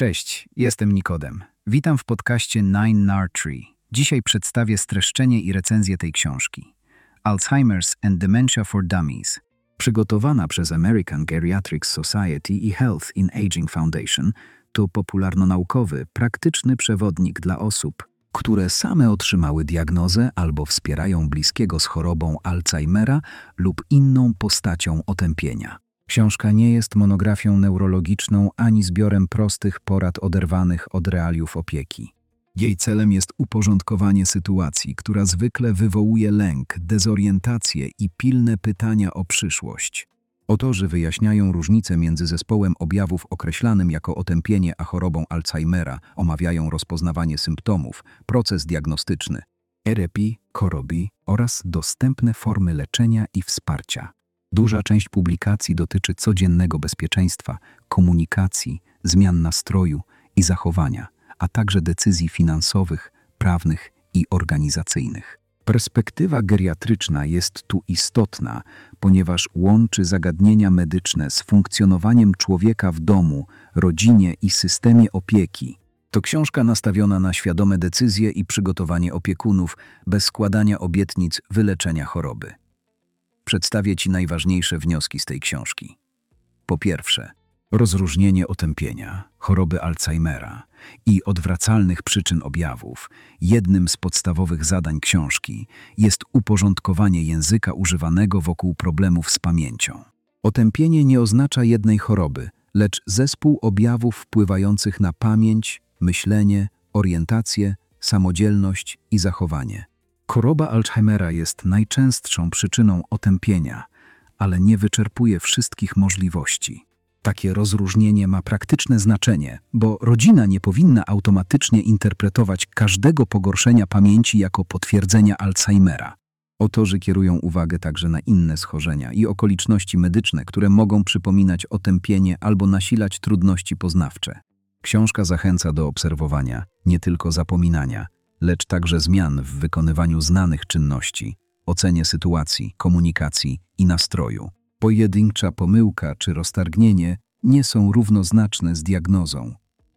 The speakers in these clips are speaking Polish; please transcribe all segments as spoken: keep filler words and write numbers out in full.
Cześć, jestem Nikodem. Witam w podcaście Nine Nar Tree. Dzisiaj przedstawię streszczenie i recenzję tej książki. Alzheimer's and Dementia for Dummies. Przygotowana przez American Geriatric Society i Health in Aging Foundation, to popularnonaukowy, praktyczny przewodnik dla osób, które same otrzymały diagnozę albo wspierają bliskiego z chorobą Alzheimera lub inną postacią otępienia. Książka nie jest monografią neurologiczną ani zbiorem prostych porad oderwanych od realiów opieki. Jej celem jest uporządkowanie sytuacji, która zwykle wywołuje lęk, dezorientację i pilne pytania o przyszłość. Autorzy wyjaśniają różnice między zespołem objawów określanym jako otępienie a chorobą Alzheimera, omawiają rozpoznawanie symptomów, proces diagnostyczny, terapii, choroby oraz dostępne formy leczenia i wsparcia. Duża część publikacji dotyczy codziennego bezpieczeństwa, komunikacji, zmian nastroju i zachowania, a także decyzji finansowych, prawnych i organizacyjnych. Perspektywa geriatryczna jest tu istotna, ponieważ łączy zagadnienia medyczne z funkcjonowaniem człowieka w domu, rodzinie i systemie opieki. To książka nastawiona na świadome decyzje i przygotowanie opiekunów bez składania obietnic wyleczenia choroby. Przedstawię Ci najważniejsze wnioski z tej książki. Po pierwsze, rozróżnienie otępienia, choroby Alzheimera i odwracalnych przyczyn objawów. Jednym z podstawowych zadań książki jest uporządkowanie języka używanego wokół problemów z pamięcią. Otępienie nie oznacza jednej choroby, lecz zespół objawów wpływających na pamięć, myślenie, orientację, samodzielność i zachowanie. Choroba Alzheimera jest najczęstszą przyczyną otępienia, ale nie wyczerpuje wszystkich możliwości. Takie rozróżnienie ma praktyczne znaczenie, bo rodzina nie powinna automatycznie interpretować każdego pogorszenia pamięci jako potwierdzenia Alzheimera. Autorzy kierują uwagę także na inne schorzenia i okoliczności medyczne, które mogą przypominać otępienie albo nasilać trudności poznawcze. Książka zachęca do obserwowania, nie tylko zapominania, lecz także zmian w wykonywaniu znanych czynności, ocenie sytuacji, komunikacji i nastroju. Pojedyncza pomyłka czy roztargnienie nie są równoznaczne z diagnozą.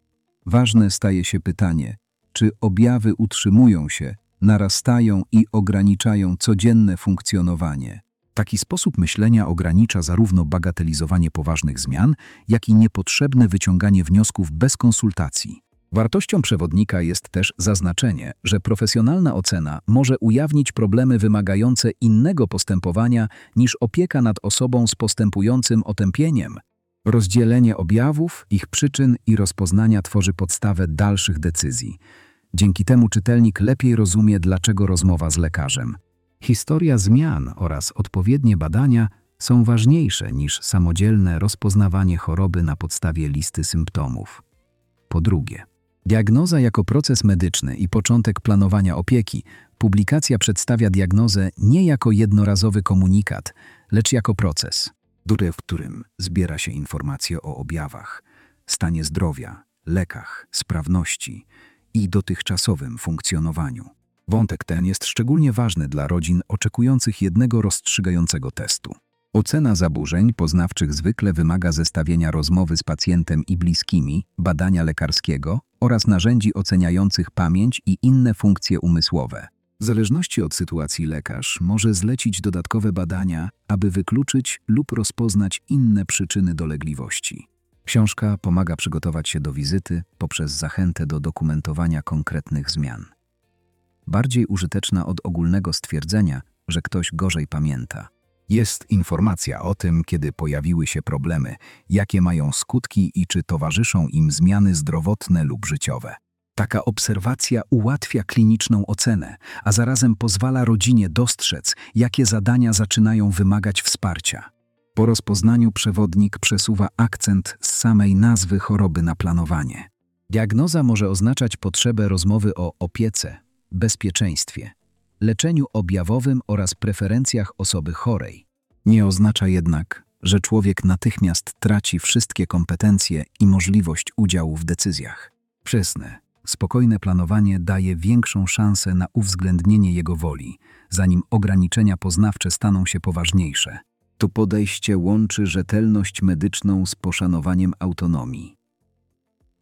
Ważne staje się pytanie, czy objawy utrzymują się, narastają i ograniczają codzienne funkcjonowanie. Taki sposób myślenia ogranicza zarówno bagatelizowanie poważnych zmian, jak i niepotrzebne wyciąganie wniosków bez konsultacji. Wartością przewodnika jest też zaznaczenie, że profesjonalna ocena może ujawnić problemy wymagające innego postępowania niż opieka nad osobą z postępującym otępieniem. Rozdzielenie objawów, ich przyczyn i rozpoznania tworzy podstawę dalszych decyzji. Dzięki temu czytelnik lepiej rozumie, dlaczego rozmowa z lekarzem. Historia zmian oraz odpowiednie badania są ważniejsze niż samodzielne rozpoznawanie choroby na podstawie listy symptomów. Po drugie, diagnoza jako proces medyczny i początek planowania opieki. Publikacja przedstawia diagnozę nie jako jednorazowy komunikat, lecz jako proces, w którym zbiera się informacje o objawach, stanie zdrowia, lekach, sprawności i dotychczasowym funkcjonowaniu. Wątek ten jest szczególnie ważny dla rodzin oczekujących jednego rozstrzygającego testu. Ocena zaburzeń poznawczych zwykle wymaga zestawienia rozmowy z pacjentem i bliskimi, badania lekarskiego oraz narzędzi oceniających pamięć i inne funkcje umysłowe. W zależności od sytuacji lekarz może zlecić dodatkowe badania, aby wykluczyć lub rozpoznać inne przyczyny dolegliwości. Książka pomaga przygotować się do wizyty poprzez zachętę do dokumentowania konkretnych zmian. Bardziej użyteczna od ogólnego stwierdzenia, że ktoś gorzej pamięta. Jest informacja o tym, kiedy pojawiły się problemy, jakie mają skutki i czy towarzyszą im zmiany zdrowotne lub życiowe. Taka obserwacja ułatwia kliniczną ocenę, a zarazem pozwala rodzinie dostrzec, jakie zadania zaczynają wymagać wsparcia. Po rozpoznaniu przewodnik przesuwa akcent z samej nazwy choroby na planowanie. Diagnoza może oznaczać potrzebę rozmowy o opiece, bezpieczeństwie, leczeniu objawowym oraz preferencjach osoby chorej. Nie oznacza jednak, że człowiek natychmiast traci wszystkie kompetencje i możliwość udziału w decyzjach. Wczesne, spokojne planowanie daje większą szansę na uwzględnienie jego woli, zanim ograniczenia poznawcze staną się poważniejsze. To podejście łączy rzetelność medyczną z poszanowaniem autonomii.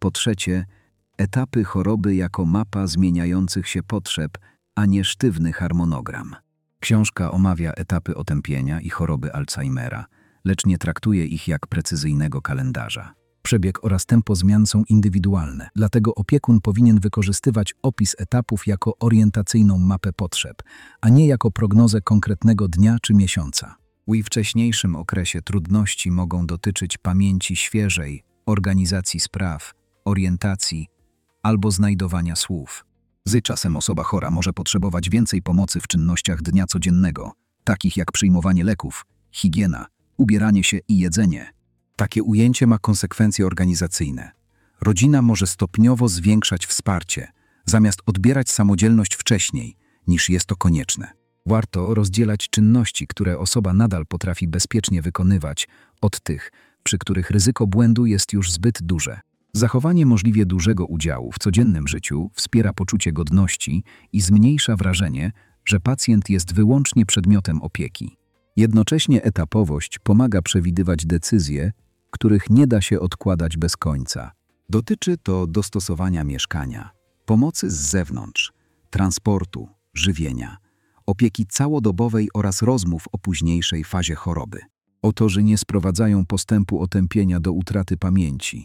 Po trzecie, etapy choroby jako mapa zmieniających się potrzeb, a nie sztywny harmonogram. Książka omawia etapy otępienia i choroby Alzheimera, lecz nie traktuje ich jak precyzyjnego kalendarza. Przebieg oraz tempo zmian są indywidualne, dlatego opiekun powinien wykorzystywać opis etapów jako orientacyjną mapę potrzeb, a nie jako prognozę konkretnego dnia czy miesiąca. W wcześniejszym okresie trudności mogą dotyczyć pamięci świeżej, organizacji spraw, orientacji albo znajdowania słów. Z czasem osoba chora może potrzebować więcej pomocy w czynnościach dnia codziennego, takich jak przyjmowanie leków, higiena, ubieranie się i jedzenie. Takie ujęcie ma konsekwencje organizacyjne. Rodzina może stopniowo zwiększać wsparcie, zamiast odbierać samodzielność wcześniej, niż jest to konieczne. Warto rozdzielać czynności, które osoba nadal potrafi bezpiecznie wykonywać, od tych, przy których ryzyko błędu jest już zbyt duże. Zachowanie możliwie dużego udziału w codziennym życiu wspiera poczucie godności i zmniejsza wrażenie, że pacjent jest wyłącznie przedmiotem opieki. Jednocześnie etapowość pomaga przewidywać decyzje, których nie da się odkładać bez końca. Dotyczy to dostosowania mieszkania, pomocy z zewnątrz, transportu, żywienia, opieki całodobowej oraz rozmów o późniejszej fazie choroby. Autorzy nie sprowadzają postępu otępienia do utraty pamięci.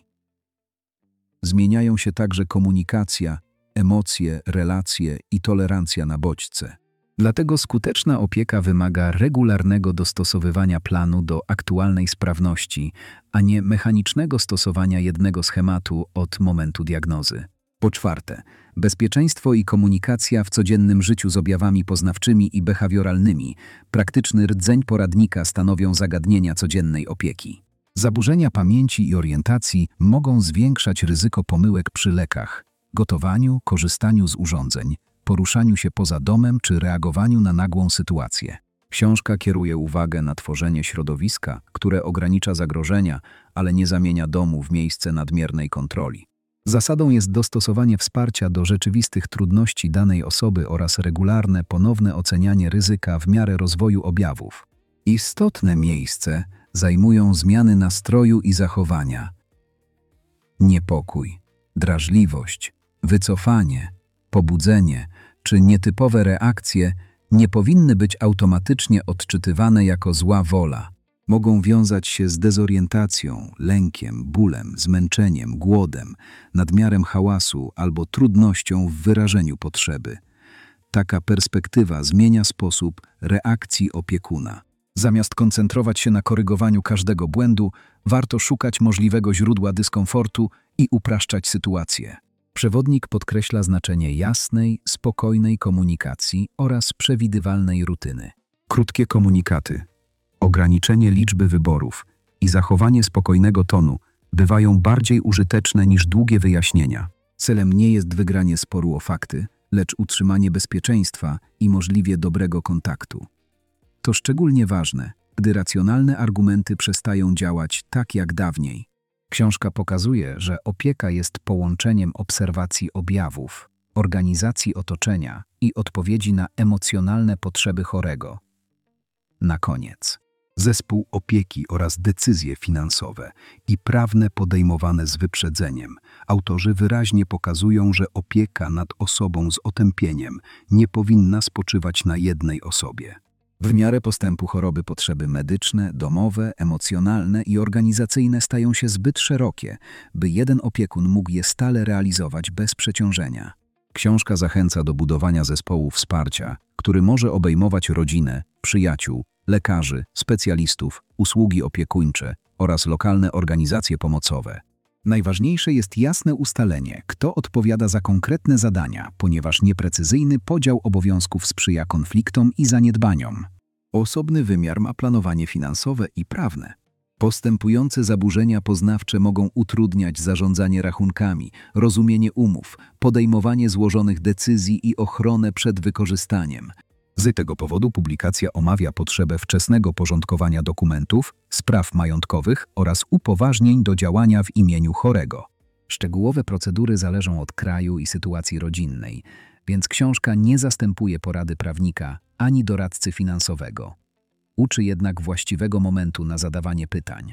Zmieniają się także komunikacja, emocje, relacje i tolerancja na bodźce. Dlatego skuteczna opieka wymaga regularnego dostosowywania planu do aktualnej sprawności, a nie mechanicznego stosowania jednego schematu od momentu diagnozy. Po czwarte, bezpieczeństwo i komunikacja w codziennym życiu z objawami poznawczymi i behawioralnymi, praktyczny rdzeń poradnika stanowią zagadnienia codziennej opieki. Zaburzenia pamięci i orientacji mogą zwiększać ryzyko pomyłek przy lekach, gotowaniu, korzystaniu z urządzeń, poruszaniu się poza domem czy reagowaniu na nagłą sytuację. Książka kieruje uwagę na tworzenie środowiska, które ogranicza zagrożenia, ale nie zamienia domu w miejsce nadmiernej kontroli. Zasadą jest dostosowanie wsparcia do rzeczywistych trudności danej osoby oraz regularne ponowne ocenianie ryzyka w miarę rozwoju objawów. Istotne miejsce zajmują zmiany nastroju i zachowania. Niepokój, drażliwość, wycofanie, pobudzenie czy nietypowe reakcje nie powinny być automatycznie odczytywane jako zła wola. Mogą wiązać się z dezorientacją, lękiem, bólem, zmęczeniem, głodem, nadmiarem hałasu albo trudnością w wyrażeniu potrzeby. Taka perspektywa zmienia sposób reakcji opiekuna. Zamiast koncentrować się na korygowaniu każdego błędu, warto szukać możliwego źródła dyskomfortu i upraszczać sytuację. Przewodnik podkreśla znaczenie jasnej, spokojnej komunikacji oraz przewidywalnej rutyny. Krótkie komunikaty, ograniczenie liczby wyborów i zachowanie spokojnego tonu bywają bardziej użyteczne niż długie wyjaśnienia. Celem nie jest wygranie sporu o fakty, lecz utrzymanie bezpieczeństwa i możliwie dobrego kontaktu. To szczególnie ważne, gdy racjonalne argumenty przestają działać tak jak dawniej. Książka pokazuje, że opieka jest połączeniem obserwacji objawów, organizacji otoczenia i odpowiedzi na emocjonalne potrzeby chorego. Na koniec, zespół opieki oraz decyzje finansowe i prawne podejmowane z wyprzedzeniem. Autorzy wyraźnie pokazują, że opieka nad osobą z otępieniem nie powinna spoczywać na jednej osobie. W miarę postępu choroby potrzeby medyczne, domowe, emocjonalne i organizacyjne stają się zbyt szerokie, by jeden opiekun mógł je stale realizować bez przeciążenia. Książka zachęca do budowania zespołu wsparcia, który może obejmować rodzinę, przyjaciół, lekarzy, specjalistów, usługi opiekuńcze oraz lokalne organizacje pomocowe. Najważniejsze jest jasne ustalenie, kto odpowiada za konkretne zadania, ponieważ nieprecyzyjny podział obowiązków sprzyja konfliktom i zaniedbaniom. Osobny wymiar ma planowanie finansowe i prawne. Postępujące zaburzenia poznawcze mogą utrudniać zarządzanie rachunkami, rozumienie umów, podejmowanie złożonych decyzji i ochronę przed wykorzystaniem. Z tego powodu publikacja omawia potrzebę wczesnego porządkowania dokumentów, spraw majątkowych oraz upoważnień do działania w imieniu chorego. Szczegółowe procedury zależą od kraju i sytuacji rodzinnej, więc książka nie zastępuje porady prawnika ani doradcy finansowego. Uczy jednak właściwego momentu na zadawanie pytań.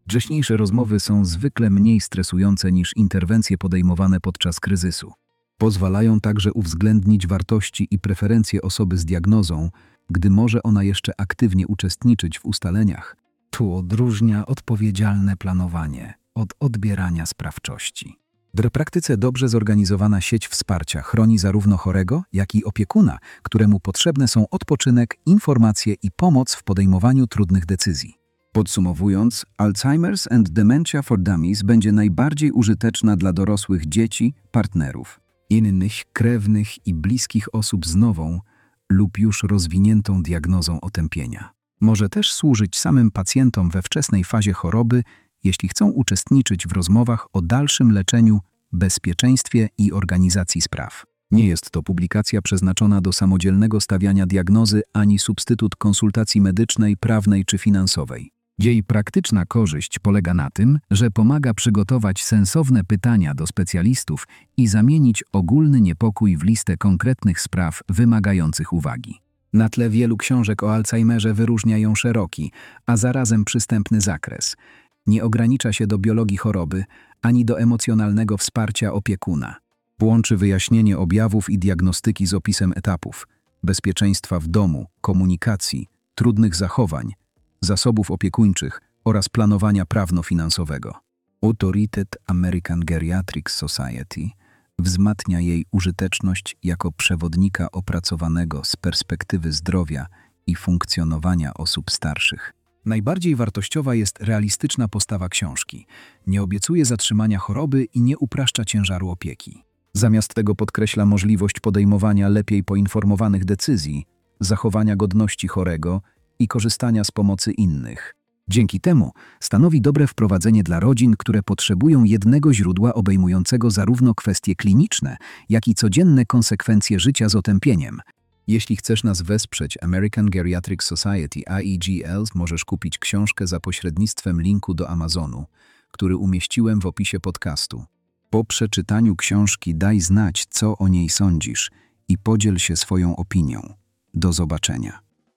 Wcześniejsze rozmowy są zwykle mniej stresujące niż interwencje podejmowane podczas kryzysu. Pozwalają także uwzględnić wartości i preferencje osoby z diagnozą, gdy może ona jeszcze aktywnie uczestniczyć w ustaleniach. Tu odróżnia odpowiedzialne planowanie od odbierania sprawczości. W praktyce dobrze zorganizowana sieć wsparcia chroni zarówno chorego, jak i opiekuna, któremu potrzebne są odpoczynek, informacje i pomoc w podejmowaniu trudnych decyzji. Podsumowując, Alzheimer's and Dementia for Dummies będzie najbardziej użyteczna dla dorosłych dzieci, partnerów, innych krewnych i bliskich osób z nową lub już rozwiniętą diagnozą otępienia. Może też służyć samym pacjentom we wczesnej fazie choroby, jeśli chcą uczestniczyć w rozmowach o dalszym leczeniu, bezpieczeństwie i organizacji spraw. Nie jest to publikacja przeznaczona do samodzielnego stawiania diagnozy ani substytut konsultacji medycznej, prawnej czy finansowej. Jej praktyczna korzyść polega na tym, że pomaga przygotować sensowne pytania do specjalistów i zamienić ogólny niepokój w listę konkretnych spraw wymagających uwagi. Na tle wielu książek o Alzheimerze wyróżnia ją szeroki, a zarazem przystępny zakres. Nie ogranicza się do biologii choroby, ani do emocjonalnego wsparcia opiekuna. Łączy wyjaśnienie objawów i diagnostyki z opisem etapów, bezpieczeństwa w domu, komunikacji, trudnych zachowań, zasobów opiekuńczych oraz planowania prawno-finansowego. Autorytet American Geriatric Society wzmacnia jej użyteczność jako przewodnika opracowanego z perspektywy zdrowia i funkcjonowania osób starszych. Najbardziej wartościowa jest realistyczna postawa książki. Nie obiecuje zatrzymania choroby i nie upraszcza ciężaru opieki. Zamiast tego podkreśla możliwość podejmowania lepiej poinformowanych decyzji, zachowania godności chorego i korzystania z pomocy innych. Dzięki temu stanowi dobre wprowadzenie dla rodzin, które potrzebują jednego źródła obejmującego zarówno kwestie kliniczne, jak i codzienne konsekwencje życia z otępieniem. Jeśli chcesz nas wesprzeć, American Geriatric Society A E G L, możesz kupić książkę za pośrednictwem linku do Amazonu, który umieściłem w opisie podcastu. Po przeczytaniu książki daj znać, co o niej sądzisz i podziel się swoją opinią. Do zobaczenia.